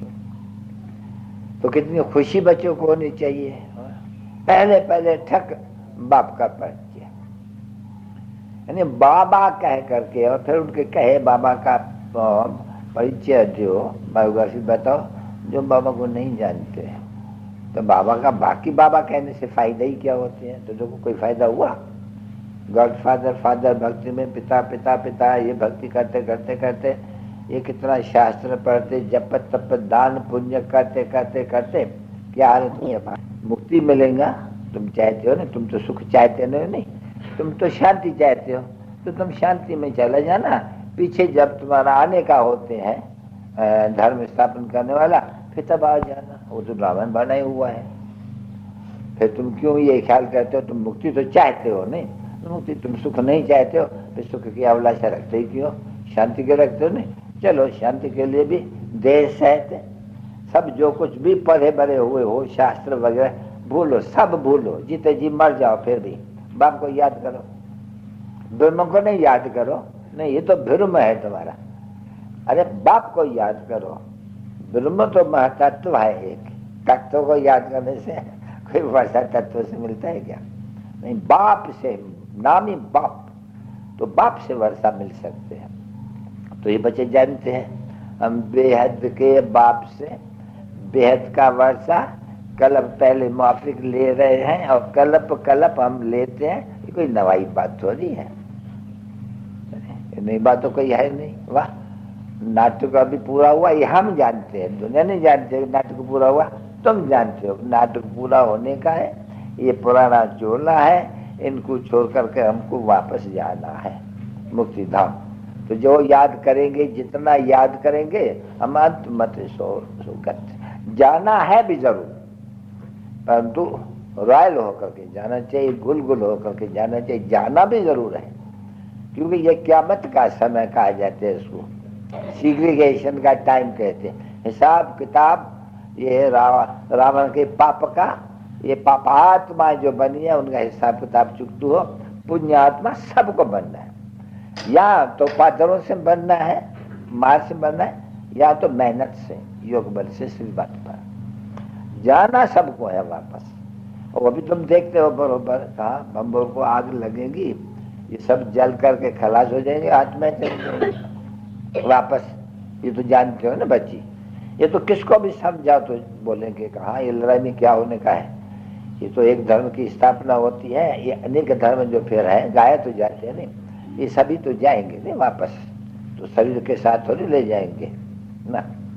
तो कितनी खुशी बच्चों को होनी चाहिए। पहले पहले ठक बाप का परिचय, यानी बाबा कह करके, और फिर उनके कहे बाबा का परिचय दो, बायोग्राफी बताओ जो बाबा को नहीं जानते हैं। तो बाबा का बाकी बाबा कहने से फायदा ही क्या होते हैं? तो देखो कोई फायदा हुआ? गॉड फादर फादर भक्ति में पिता पिता पिता, ये भक्ति करते करते करते ये कितना शास्त्र पढ़ते, जप तप दान पुण्य करते करते करते क्या हालत नहीं है? मुक्ति मिलेगा तुम चाहते हो ना, तुम तो सुख चाहते हो नहीं, तुम तो शांति चाहते हो, तो तुम शांति में चला जाना। पीछे जब तुम्हारा आने का होते हैं धर्म स्थापन करने वाला, फिर तब आ जाना। वो तो रावण बना ही हुआ है। फिर तुम क्यों ये ख्याल करते हो? तुम मुक्ति तो चाहते हो नहीं, मुक्ति तुम सुख नहीं चाहते हो, फिर सुख की अभिलाषा रखते ही क्यों? शांति के रखते हो नहीं, चलो शांति के लिए भी देह सहित सब जो कुछ भी पढ़े बड़े हुए हो, शास्त्र वगैरह भूलो, सब भूलो, जीते जी मर जाओ, फिर भी बाप को याद करो, ब्रह्म को नहीं याद करो, नहीं ये तो भ्रम है तुम्हारा। अरे बाप को याद करो, ब्रह्म तो महतत्व है, एक तत्व को याद करने से कोई वर्षा तत्व से मिलता है क्या? नहीं, बाप से, नाम ही बाप, तो बाप से वर्षा मिल सकते हैं। तो ये बच्चे जानते हैं हम बेहद के बाप से बेहद का वर्षा कल्प पहले माफिक ले रहे हैं और कल्प कल्प हम लेते हैं, ये कोई नवाई बात थोड़ी है, नई बात तो कोई है नहीं। वाह, नाटक अभी पूरा हुआ, ये हम जानते हैं, दुनिया नहीं जानते नाटक पूरा हुआ, तुम जानते हो नाटक पूरा होने का है। ये पुराना चोला है, इनको छोड़ करके हमको वापस जाना है मुक्ति धाम। तो जो याद करेंगे, जितना याद करेंगे हम अंत मत सो सुगत जाना है भी जरूर, परंतु रॉयल होकर के जाना चाहिए, गुल गुल होकर के जाना चाहिए, जाना भी जरूर है, क्योंकि ये क़यामत का समय कहा जाता है, इसको सिग्रीगेशन का टाइम कहते हैं। हिसाब किताब ये रावण रावण के पाप का, ये पापात्मा जो बनी है उनका हिसाब किताब चुकतू हो, पुण्य आत्मा सबको बनना है, या तो पाथरों से बनना है, मार से बनना है, या तो मेहनत से, योग बल से, सिर्फ बात पर जाना सबको है वापस। और अभी तुम देखते हो बरोबर कहा बम्बोर को आग लगेगी, ये सब जल करके खलास हो जाएंगे, हाथ में चल जाएंगे वापस। ये तो जानते हो ना बच्ची, ये तो किसको भी समझाओ तो बोलेंगे कहा ये लड़ाई में क्या होने का है, ये तो एक धर्म की स्थापना होती है, ये अनेक धर्म जो फिर है गाय तो जाते हैं नहीं, ये सभी तो जाएंगे नहीं वापस, तो शरीर के साथ थोड़ी ले जाएंगे ना।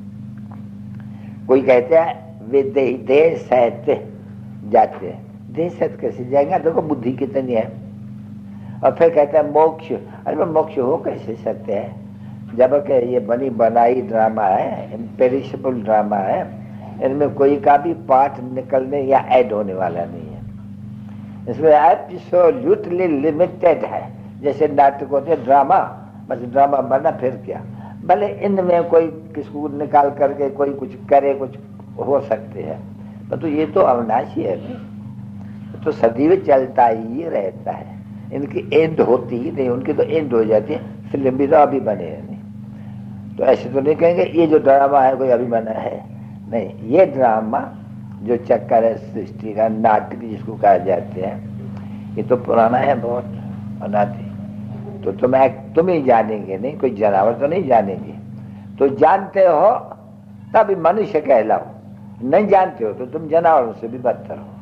कोई कहते हैं वे देह देह सहित जाते हैं, देह सहित कैसे जाएंगे, देखो बुद्धि कितनी है। और फिर कहते हैं मोक्ष, अरे मोक्ष हो कैसे सकते हैं जबकि ये बनी बनाई ड्रामा है, इम्पेरिशेबल ड्रामा है, इनमें कोई का भी पार्ट निकलने या ऐड होने वाला नहीं है, इसमें एब्सोल्युटली लिमिटेड है। जैसे नाटक होते हैं ड्रामा, बस ड्रामा बना फिर क्या, भले इनमें कोई किसको निकाल करके कोई कुछ करे, कुछ हो सकते हैं, तो ये तो अविनाशी है, तो सदैव चलता ही रहता है, इनकी एंड होती ही नहीं, उनकी तो एंड हो जाती है, फिल्म भी तो अभी बने हैं नहीं। तो ऐसे तो नहीं कहेंगे ये जो ड्रामा है कोई अभी बना है, नहीं, ये ड्रामा जो चक्कर है सृष्टि का, नाटक जिसको कहा जाते हैं, ये तो पुराना है बहुत, अनादि। तो तुम तुम ही जानेंगे नहीं, कोई जानवर तो नहीं जानेंगे। तो जानते हो तभी मनुष्य कहलाओ, नहीं जानते हो तो तुम जानवरों से भी बदतर हो,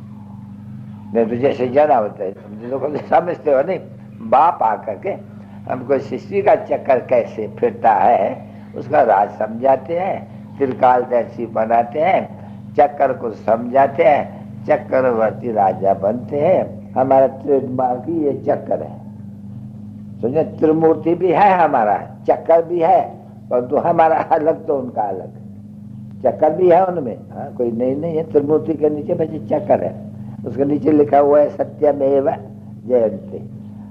नहीं तो जैसे जानवर है तुम लोग समझते हो नहीं। बाप आकर के हमको सृष्टि का चक्कर कैसे फिरता है उसका राज समझाते हैं, त्रिकालदर्शी बनाते हैं, चक्कर को समझाते हैं, चक्रवर्ती राजा बनते हैं। हमारा ट्रेडमार्क ही ये चक्कर है, समझे, त्रिमूर्ति भी है हमारा, चक्कर भी है, परंतु तो हमारा अलग तो उनका अलग, चक्कर भी है उनमें, हाँ कोई नहीं नहीं है। त्रिमूर्ति के नीचे बच्चे चक्कर है, उसके नीचे लिखा हुआ है सत्यमेव जयते।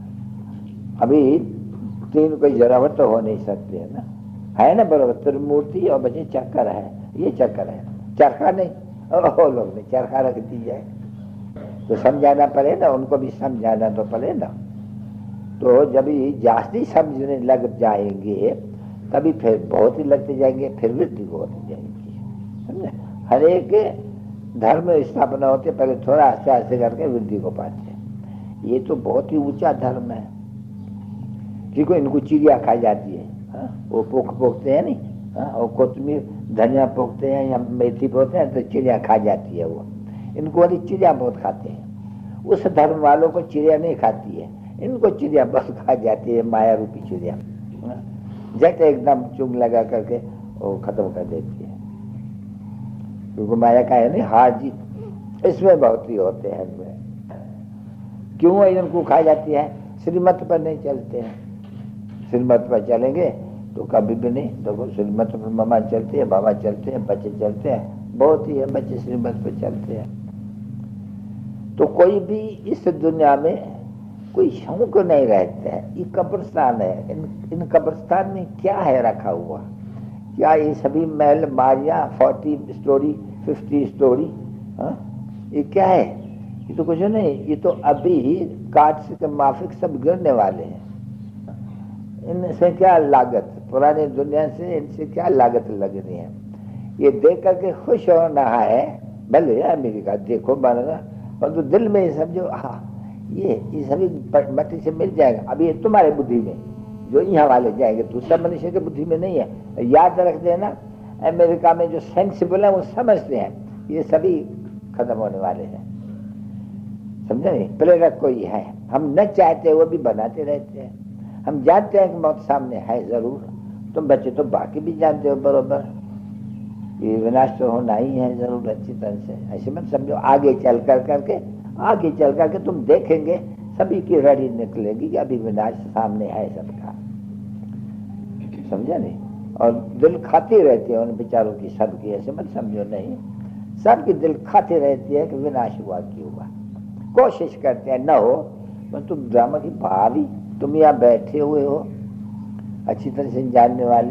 अभी तीन कोई जरावट तो हो नहीं सकती है ना, है ना बरोबर, त्रिमूर्ति और बच्चे चक्कर है, ये चक्कर है, चरखा नहीं, ओ लोग ने चरखा रख दी जाए तो समझाना पड़े ना, उनको भी समझाना तो पड़े ना। तो जब ये जास्ती समझने लग जाएंगे तभी फिर बहुत ही लगते जाएंगे, फिर वृद्धि को होती जाएंगी, समझे। हर एक धर्म स्थापना होती है, पहले थोड़ा आस्ते आस्ते करके वृद्धि को पाते हैं। ये तो बहुत ही ऊंचा धर्म है, क्योंकि इनको चिड़िया खाई जाती है, हा? वो पोख पोखते हैं नहीं, हा? और कोतमीर धनिया पोखते हैं या मेथी पोखते हैं तो चिड़िया खा जाती है, वो इनको वाली चिड़िया बहुत खाते हैं। उस धर्म वालों को चिड़िया नहीं खाती है, इनको चिड़िया बहुत खा जाती है, माया रूपी चिड़िया, जट एकदम चुंग लगा करके वो खत्म कर देती है, क्योंकि माया का है नहीं हार जीत, इसमें बहुत ही होते हैं। क्यों इनको खा जाती है, श्रीमत पर नहीं चलते हैं, श्रीमत पर चलेंगे तो कभी भी नहीं। देखो श्रीमत पर मामा चलते हैं, बाबा चलते हैं, बच्चे चलते हैं, बहुत ही है बच्चे श्रीमत पर चलते हैं। तो कोई भी इस दुनिया में कोई शौक नहीं रहते हैं। ये कब्रिस्तान है, इन इन कब्रिस्तान में क्या है रखा हुआ? क्या ये सभी महल मारिया फोर्टी स्टोरी फिफ्टी स्टोरी? हाँ, ये क्या है? ये तो कुछ नहीं, ये तो अभी काट के माफिक सब गिरने वाले हैं। इनसे क्या लागत, पुरानी दुनिया से इनसे क्या लागत लग रही है? ये देख करके खुश होना है, भले अमेरिका देखो बना, पर तो दिल में समझो हाँ ये ये सभी मट्टी से मिल जाएगा। अभी तुम्हारे बुद्धि में जो यहाँ वाले जाएंगे, दूसरा मनुष्य के बुद्धि में नहीं है। याद रख देना, अमेरिका में जो सेंसिबल है वो समझते हैं ये सभी खत्म होने वाले हैं, समझे नहीं? प्रेरक कोई है, हम न चाहते वो भी बनाते रहते हैं। हम जानते हैं कि मौत सामने है जरूर, तुम बच्चे तो बाकी भी जानते हो बरोबर, ये विनाश तो होना ही है जरूर अच्छी तरह से। ऐसे मत समझो, आगे चल कर करके आगे चल करके तुम देखेंगे सभी की रड़ी निकलेगी कि अभी विनाश सामने है सबका, समझा नहीं? और दिल खाती रहती है उन बेचारों की सबकी, ऐसे मत समझो नहीं, सबकी दिल खाती रहती है कि विनाश हुआ क्यों हुआ। कोशिश करते हैं न हो, तो तुम ड्रामा की भावी तुम यहाँ बैठे हुए हो अच्छी तरह से जानने वाले,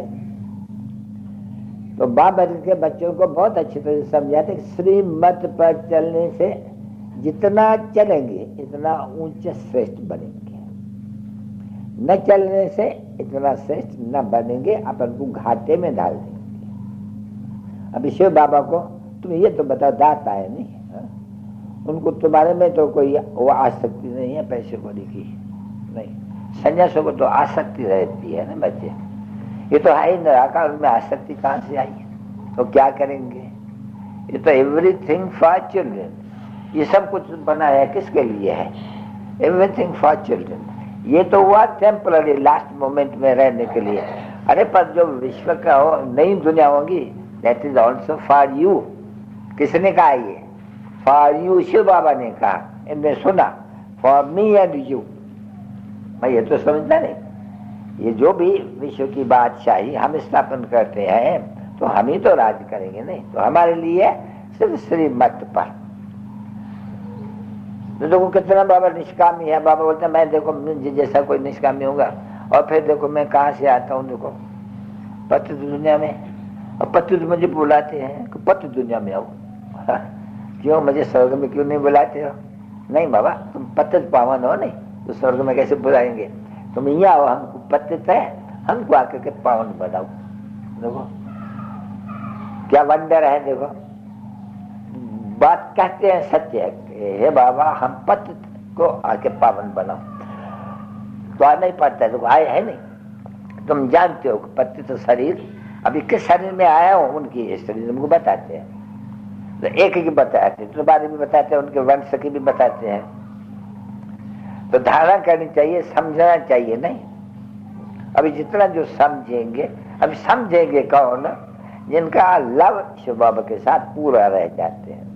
तो बाप के बच्चों को बहुत अच्छी तरह से समझाते कि श्रीमत पर चलने से जितना चलेंगे इतना ऊंचे श्रेष्ठ बनेंगे, न चलने से इतना श्रेष्ठ न बनेंगे, अपन को घाटे में डाल देंगे। अभी शिव बाबा को तुम ये तो बताओ, दाता है नहीं हा? उनको तुम्हारे में तो कोई वो आसक्ति नहीं है पैसे कौड़ी की, नहीं। संन्यासों को तो आसक्ति रहती है ना बच्चे, ये तो है ही निराकार, उनमें आसक्ति कहाँ से आई है? तो क्या करेंगे? ये तो एवरीथिंग फॉर चिल्ड्रन, ये सब कुछ बनाया किसके लिए है? Everything for children. ये तो हुआ टेम्पररी, लास्ट मोमेंट में रहने के लिए। अरे पर जो विश्व का हो नई दुनिया होगी, that is also for you. किसने कहा ये? फॉर यू, शिव बाबा ने कहा, इनने सुना, फॉर मी एंड यू। भाई ये तो समझना नहीं, ये जो भी विश्व की बादशाही हम स्थापन करते हैं तो हम ही तो राज करेंगे, नहीं तो हमारे लिए सिर्फ श्रीमत पर। तो देखो कितना बाबा निष्कामी है। बाबा बोलते हैं मैं देखो मुझे जैसा कोई निष्कामी होगा, और फिर देखो मैं कहाँ से आता हूँ, देखो पति दुनिया में, और पति तो मुझे बुलाते हैं कि पति दुनिया में आओ। क्यों, मुझे स्वर्ग में क्यों नहीं बुलाते हो? नहीं बाबा, तुम पति पावन हो, नहीं तो स्वर्ग में कैसे बुलाएंगे? तुम यहाँ आओ, हमको पतित है, हमको आकर के पावन बनाओ। देखो क्या वंडर है, देखो बात कहते हैं सत्य है, हे बाबा हम पतित को आके पावन बनाओ। तो आ नहीं पाता है, देखो आए है नहीं, तुम जानते हो पतित तो शरीर अभी किस शरीर में आया हो, उनकी हिस्ट्री तुमको बताते हैं। तो एक की बताते हैं, तो बारे में बताते हैं, उनके वंश की भी बताते हैं। तो धारणा करनी चाहिए, समझना चाहिए, नहीं अभी जितना जो समझेंगे, अभी समझेंगे कौन? जिनका लव शिव बाबा के साथ पूरा रह जाते हैं,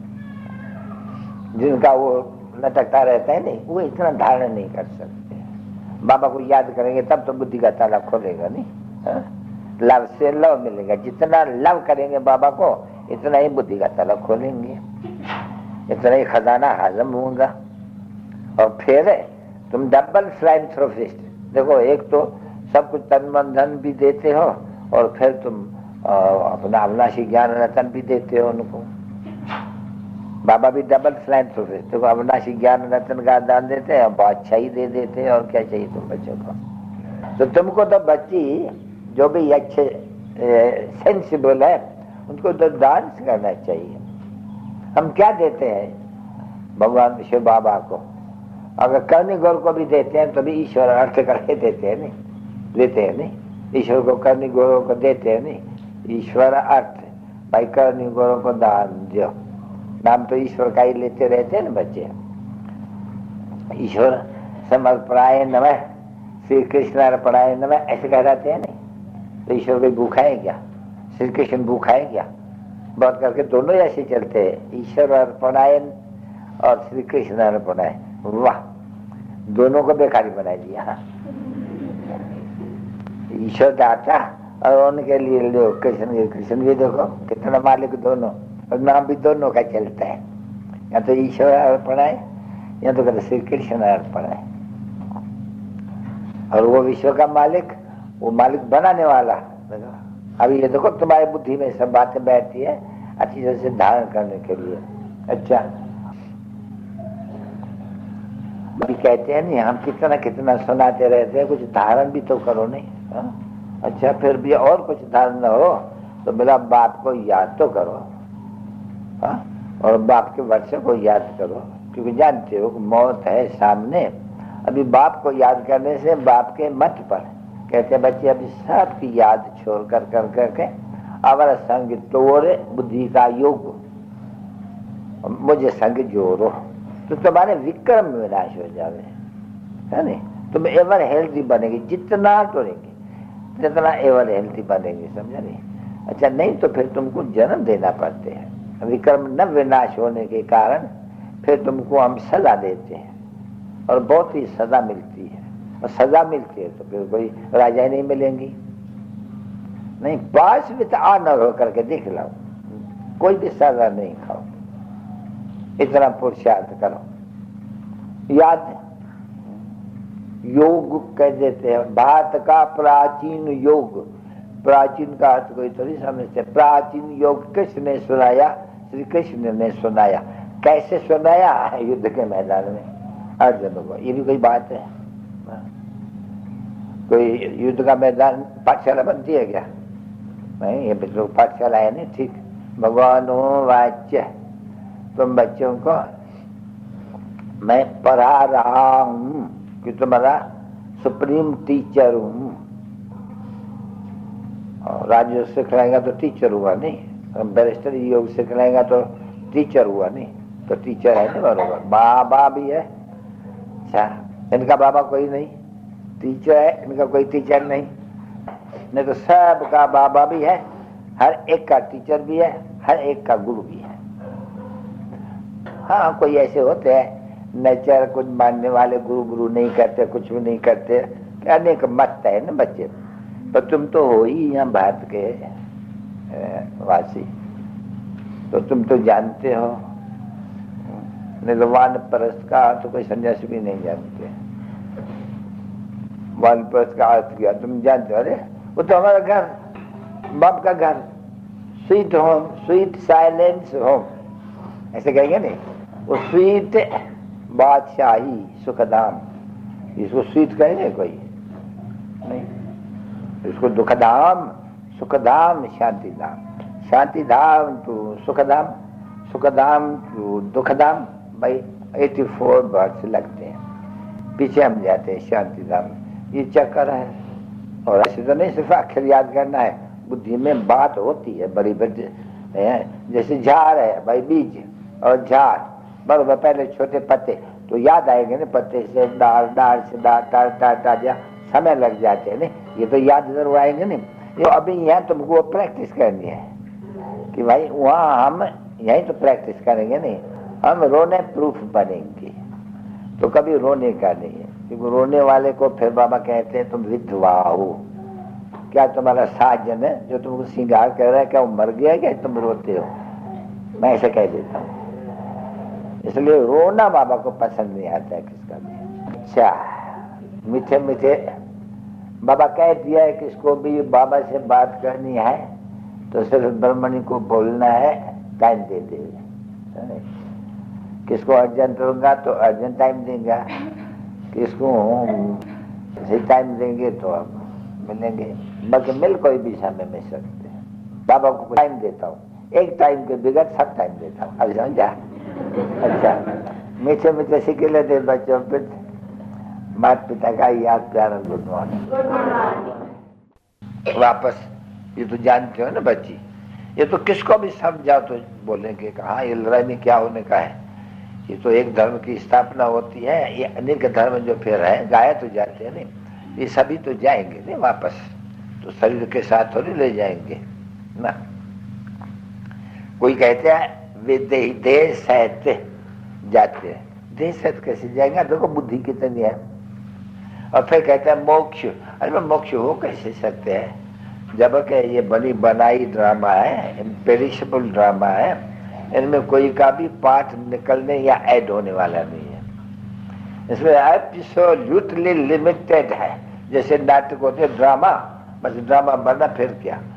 जिनका वो लटकता रहता है, नहीं वो इतना धारण नहीं कर सकते। बाबा को याद करेंगे तब तो बुद्धि का ताला खोलेगा, नहीं हा? लव से लव मिलेगा, जितना लव करेंगे बाबा को इतना ही बुद्धि का ताला खोलेंगे, इतना ही खजाना हजम होगा। और फिर तुम डबल फिलैंथ्रोपिस्ट, देखो एक तो सब कुछ तन मन धन भी देते हो, और फिर तुम आ, अपना अविनाशी ज्ञान रतन भी देते हो उनको। बाबा भी डबल फिलैंथ्रोपिस्ट, देखो अविनाशी ज्ञान रतन का दान देते हैं, बहुत अच्छा ही दे देते हैं, और क्या चाहिए तुम बच्चों को? तो तुमको तो बच्ची जो भी अच्छे सेंसिबल है उनको तो डांस करना चाहिए। हम क्या देते हैं भगवान शिव बाबा को? अगर करनी गौर को भी देते हैं तो भी ईश्वर अर्थ करके देते हैं, नहीं देते हैं, नहीं ईश्वर को करनी गौरों को देते हैं, नहीं ईश्वर अर्थ भाई करनी गौरों को दान दो। नाम तो ईश्वर का ही लेते रहते हैं ना बच्चे। ईश्वर समर्पणाय नमः, श्री कृष्ण अर्पणाय नमः ऐसे कह जाते हैं, नहीं तो ईश्वर कोई भूखा है क्या? श्री कृष्ण भूखा है क्या? बहुत करके दोनों ऐसे चलते हैं, ईश्वर अर्पणाय और श्री कृष्ण अर्पणाय। वाह, दोनों को बेकारी बना दिया। ईश्वर दाता और उनके लिए लो कृष्ण के, कृष्ण भी देखो कितना मालिक दोनों, और नाम भी दोनों का चलता है, या तो ईश्वर अर्पण है या तो कहते श्री कृष्ण अर्पण है। और वो विश्व का मालिक, वो मालिक बनाने वाला। अभी ये देखो तुम्हारी बुद्धि में सब बातें बैठती है अच्छी तरह से धारण करने के लिए। अच्छा, अभी कहते हैं नहीं, हम कितना कितना सुनाते रहते हैं, कुछ धारण भी तो करो नहीं। हा? अच्छा, फिर भी और कुछ धारण न हो तो मेरा बाप को याद तो करो। हा? और बाप के वर्षों को याद करो, क्योंकि जानते हो मौत है सामने। अभी बाप को याद करने से बाप के मत पर कहते हैं बच्चे अभी सबकी याद छोड़ कर कर करके अवर संग तोड़ बुद्धि का योग, मुझे संग जोड़ो, तो तुम्हारे विक्रम विनाश हो जावे, है नहीं? तुम एवर हेल्थी बनेगी, जितना टोरेंगे जितना एवर हेल्थी बनेगी, समझा नहीं? अच्छा, नहीं तो फिर तुमको जन्म देना पड़ते हैं। विक्रम न विनाश होने के कारण फिर तुमको हम सजा देते हैं, और बहुत ही सजा मिलती है। और सजा मिलती है तो फिर कोई राजा ही नहीं मिलेंगी। नहीं, पास विद ऑनर होकर के देख लो, कोई भी सजा नहीं खाओ, इतना पुरुषार्थ करो। याद योग कह देते हैं, भारत का प्राचीन योग। प्राचीन का अर्थ कोई तो नहीं समझते। प्राचीन योग किसने सुनाया? श्री कृष्ण ने सुनाया। कैसे सुनाया? युद्ध के मैदान में अर्जुन को। ये भी कोई बात है? कोई युद्ध का मैदान पाठशाला बनती है क्या? नहीं, ये तो पाठशाला है नहीं। ठीक, भगवान हो वाच्य, तुम बच्चों को मैं पढ़ा रहा हूं कि तुम्हारा सुप्रीम टीचर हूं। और राजयोग सिखलाएगा तो टीचर हुआ नहीं, बैरिस्टर योग सिखलाएगा तो टीचर हुआ नहीं, तो टीचर है नहीं बरोबर। बाबा भी है, अच्छा, इनका बाबा कोई नहीं, टीचर है, इनका कोई टीचर नहीं। नहीं तो सबका बाबा भी है, हर एक का टीचर भी है, हर एक का गुरु भी है। हाँ, कोई ऐसे होते हैं नेचर कुछ मानने वाले, गुरु गुरु नहीं करते, कुछ भी नहीं करते, अनेक मत है ना बच्चे। पर तुम तो हो ही यहाँ भारत के वासी, तो तुम तो जानते हो। निर्वाण परस्त का अर्थ तो कोई सन्यासी भी नहीं जानते। वान परस्त का अर्थ किया तुम जानते हो? अरे वो तो हमारा घर, बाप का घर, sweet home, sweet silence home, ऐसे कहेंगे नहीं? वो स्वीट बादशाही सुखधाम, इसको स्वीट कहेंगे कोई नहीं, इसको दुखधाम, सुखधाम, शांति धाम, शांति धाम तो सुखधाम, सुखधाम तो दुखधाम। भाई चौरासी वर्ष लगते हैं, पीछे हम जाते हैं शांति धाम। ये चक्कर है। और ऐसे तो नहीं सिर्फ अक्षर याद करना है, बुद्धि में बात होती है बड़ी बड़ी। जैसे झाड़ है भाई, बीज और झाड़ बरोबर, पहले छोटे पत्ते तो याद आएंगे ना, पत्ते से डाल, डाल से डाल, टार टार टार, समय लग जाते हैं ना, ये तो याद जरूर आएंगे नहीं। ये अभी यहाँ तुमको प्रैक्टिस करनी है कि भाई वहाँ हम यही तो प्रैक्टिस करेंगे नहीं, हम रोने प्रूफ बनेंगे। तो कभी रोने का नहीं है, क्योंकि रोने वाले को फिर बाबा कहते हैं तुम विधवा हो। क्या तुम्हारा साजन है जो तुमको श्रृंगार कर रहा है, क्या वो मर गया क्या तुम रोते हो? मैं ऐसे कह देता हूँ। इसलिए रोना बाबा को पसंद नहीं आता है किसका भी। अच्छा, मीठे मीठे बाबा कह दिया है, किसको भी बाबा से बात करनी है तो सिर्फ ब्रह्मणी को बोलना है, टाइम दे देगा। किसको अर्जेंट होगा तो अर्जेंट टाइम देगा, किसको सही टाइम देंगे तो हम मिलेंगे, बाकी मिल कोई भी समय मिल सकते हैं। बाबा को टाइम देता हूँ, एक टाइम के बिगड़ सब टाइम देता हूँ, अब समझा? अच्छा, मीठे मीठे सीख लेते बच्चों, फिर माता पिता का याद प्यार, गुड मॉर्निंग। वापस ये तो जानते हो ना बच्ची, ये तो किसको भी समझाओ तो बोलेंगे कहा ये लड़ाई में क्या होने का है। ये तो एक धर्म की स्थापना होती है, ये अनेक धर्म जो फिर है गाया तो जाते हैं नहीं, ये सभी तो जाएंगे नहीं वापस, तो शरीर के साथ थोड़ी ले जाएंगे ना। कोई कहते हैं वे देह सहित जाते हैं, देह सहित कैसे जाएंगे? देखो बुद्धि कितनी है। और फिर कहते हैं मोक्ष, अरे मोक्ष हो कैसे सकते हैं जबकि ये बनी बनाई ड्रामा है, इम्पेरिशेबल ड्रामा है, इनमें कोई का भी पार्ट निकलने या ऐड होने वाला नहीं है। इसमें एब्सोल्युटली लिमिटेड है, जैसे नाटक होते ड्रामा, बस ड्रामा बनना फिर क्या।